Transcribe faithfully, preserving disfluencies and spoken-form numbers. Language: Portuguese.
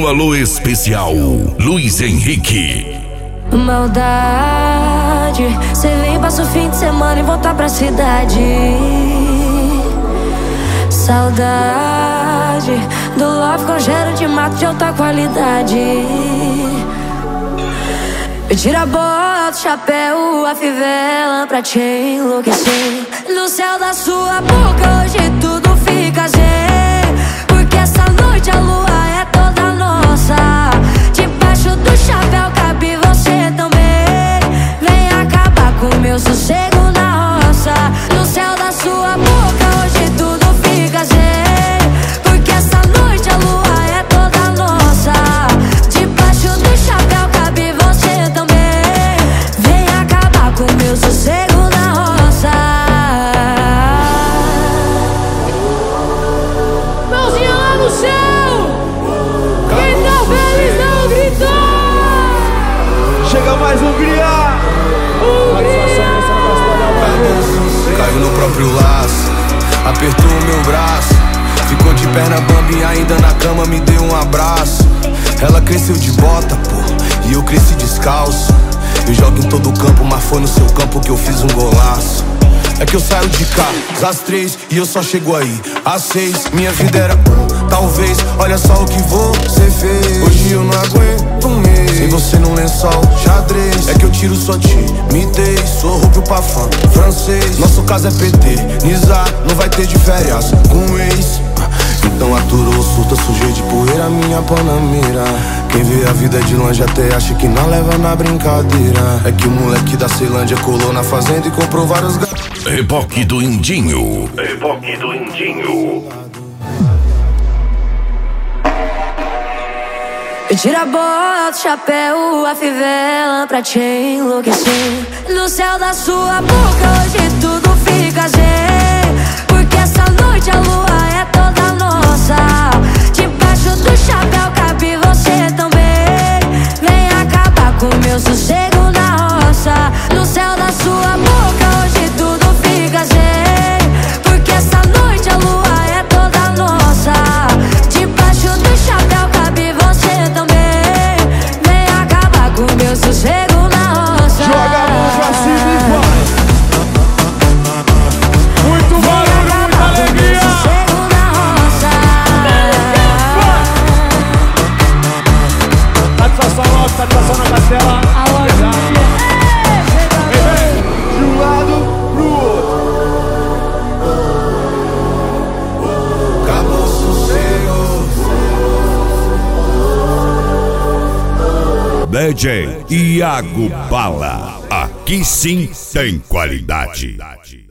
alô especial, Luiz Henrique. Maldade, cê vem, passa o fim de semana e volta pra cidade. Saudade do love com cheiro de mato de alta qualidade. Eu tiro a bota, o chapéu, a fivela pra te enlouquecer. No céu da sua boca hoje tudo fica zen, porque essa noite a lua é toda nossa. Debaixo do chapéu cabe você também. Vem acabar com o meu sossego na roça. No céu da sua boca hoje tudo fica zen, porque essa noite a lua é toda nossa. Debaixo do chapéu cabe você também. Vem acabar com o meu sossego na roça. Mãozinha lá no céu, quem tá feliz não gritou. Chega mais um criar. Caiu no próprio laço, apertou o meu braço, ficou de perna bamba e ainda na cama me deu um abraço. Ela cresceu de bota, pô, e eu cresci descalço. Eu jogo em todo campo, mas foi no seu campo que eu fiz um golaço. É que eu saio de casa às três e eu só chego aí às seis. Minha vida era um, talvez, olha só o que você fez. Hoje eu não aguento um mês sem você num lençol xadrez. É que eu tiro sua timidez, sou rubro pra fã francês. Nosso caso é P T, Nizar, não vai ter de férias com ex. Então aturou, surta, sujei de poeira minha panamera. Quem vê a vida de longe até acha que não leva na brincadeira. É que o moleque da Ceilândia colou na fazenda e comprou vários ga... Reboque do Indinho. Reboque do Indinho. Eu tiro a bota, o chapéu, a fivela pra te enlouquecer. No céu da sua boca hoje tudo fica zen, porque essa noite a lua é toda nossa. Debaixo do chapéu cabe você também. Vem acabar com o meu sossego na roça. No céu da sua boca hoje tudo fica zen, porque essa noite a lua é toda nossa. Debaixo do chapéu cabe você também. Vem acabar com o meu sossego na roça. Joga a mão pra cima e vai. Muito barulho, muita alegria. Sossego na roça. Satisfação nossa, satisfação na castela. Alô, Vem, vem, de um lado pro outro. Acabou o sossego. D J Iago Bala. Aqui sim tem qualidade.